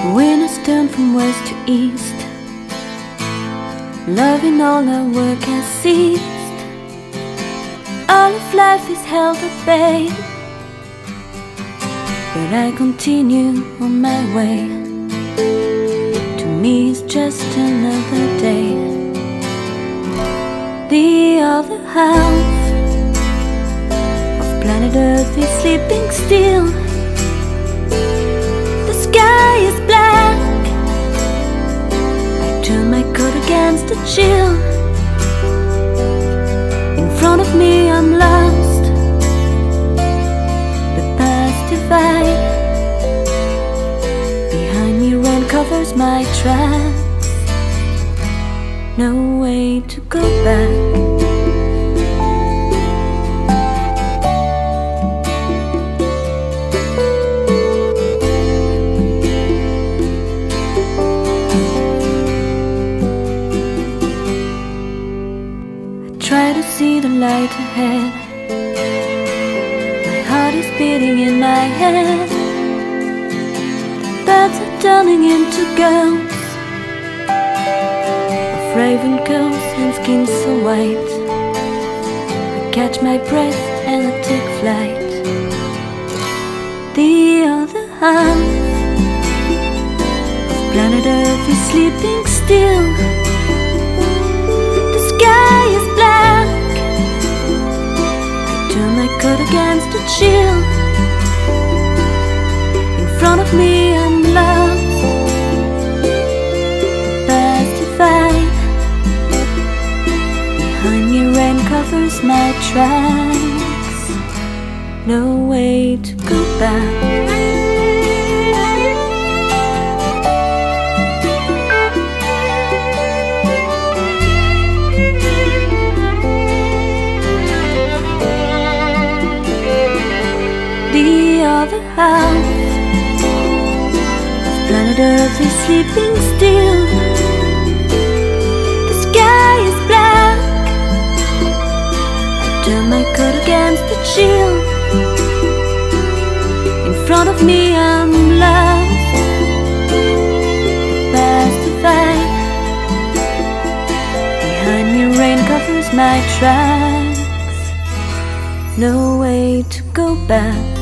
Winds turn from west to east. Loving all our work has ceased. All of life is held at bay, but I continue on my way. To me it's just another day. The other half of planet Earth is sleeping still. The sky is black. I turn my coat against the chill. In front of me I'm lost. The past divide. Behind me rain covers my tracks. No way to go back. Try to see the light ahead. My heart is beating in my head. Birds are turning into girls, of raven coats and skin so white. I catch my breath and I take flight. The other half of planet Earth is sleeping still. The sky is black. I turn my coat against the chill. In front of me I'm lost. The past divide. Behind me rain covers my tracks. No way to go back. The other half of planet Earth is sleeping still. The sky is black. I turn my coat against the chill. In front of me I'm lost. The past divide. Behind me rain covers my tracks. No way to go back.